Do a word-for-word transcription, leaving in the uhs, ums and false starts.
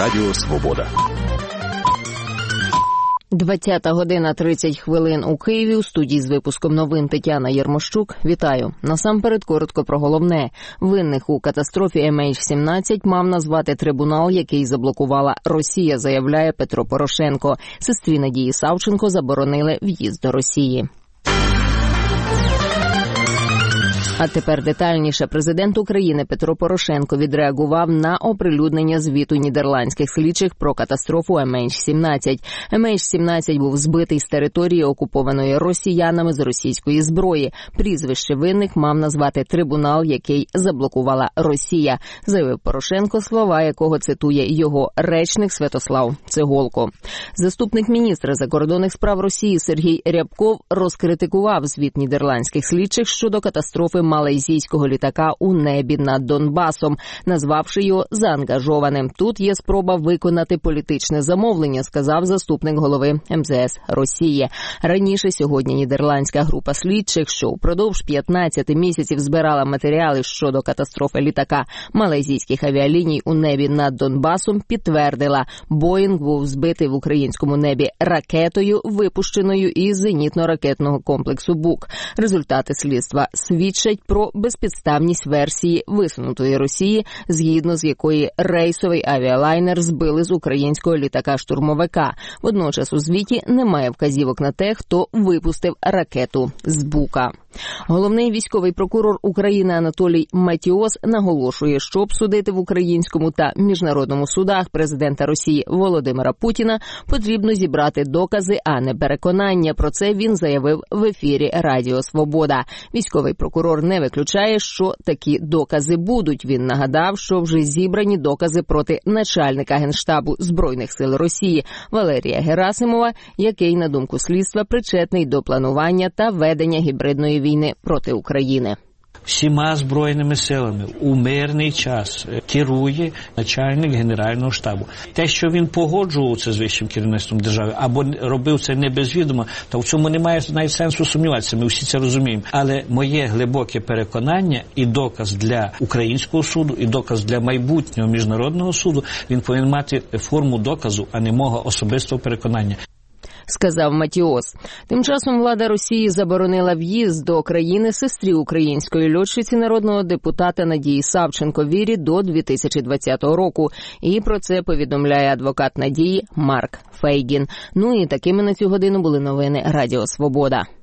Радіо Свобода. двадцята година тридцять хвилин у Києві. У студії з випуском новин Тетяна Єрмощук. Вітаю. Насамперед коротко про головне. Винних у катастрофі ем ейч сімнадцять мав назвати трибунал, який заблокувала Росія, заявляє Петро Порошенко. Сестрі Надії Савченко заборонили в'їзд до Росії. А тепер детальніше. Президент України Петро Порошенко відреагував на оприлюднення звіту нідерландських слідчих про катастрофу ем ейч сімнадцять. ем ейч сімнадцять був збитий з території, окупованої росіянами з російської зброї. Прізвище винних мав назвати трибунал, який заблокувала Росія, заявив Порошенко, слова якого цитує його речник Святослав Цеголко. Заступник міністра закордонних справ Росії Сергій Рябков розкритикував звіт нідерландських слідчих щодо катастрофи малайзійського літака у небі над Донбасом, назвавши його заангажованим. Тут є спроба виконати політичне замовлення, сказав заступник голови ем зе ес Росії. Раніше сьогодні нідерландська група слідчих, що упродовж п'ятнадцяти місяців збирала матеріали щодо катастрофи літака малайзійських авіаліній у небі над Донбасом, підтвердила, Боїнг був збитий в українському небі ракетою, випущеною із зенітно-ракетного комплексу Бук. Результати слідства свідчать про безпідставність версії висунутої Росії, згідно з якої рейсовий авіалайнер збили з українського літака-штурмовика. Водночас у звіті немає вказівок на те, хто випустив ракету з Бука. Головний військовий прокурор України Анатолій Матіос наголошує, щоб судити в українському та міжнародному судах президента Росії Володимира Путіна, потрібно зібрати докази, а не переконання. Про це він заявив в ефірі Радіо Свобода. Військовий прокурор не виключає, що такі докази будуть. Він нагадав, що вже зібрані докази проти начальника Генштабу Збройних сил Росії Валерія Герасимова, який, на думку слідства, причетний до планування та ведення гібридної війни проти України. Всіма збройними силами у мирний час керує начальник Генерального штабу. Те, що він погоджувався з вищим керівництвом держави, або робив це не без відома, то в цьому немає навіть сенсу сумніватися, ми всі це розуміємо. Але моє глибоке переконання і доказ для українського суду, і доказ для майбутнього міжнародного суду, він повинен мати форму доказу, а не мого особистого переконання, сказав Матіос. Тим часом влада Росії заборонила в'їзд до країни сестрі української льотчиці народного депутата Надії Савченко Вірі до дві тисячі двадцятого року. І про це повідомляє адвокат Надії Марк Фейгін. Ну і такими на цю годину були новини Радіо Свобода.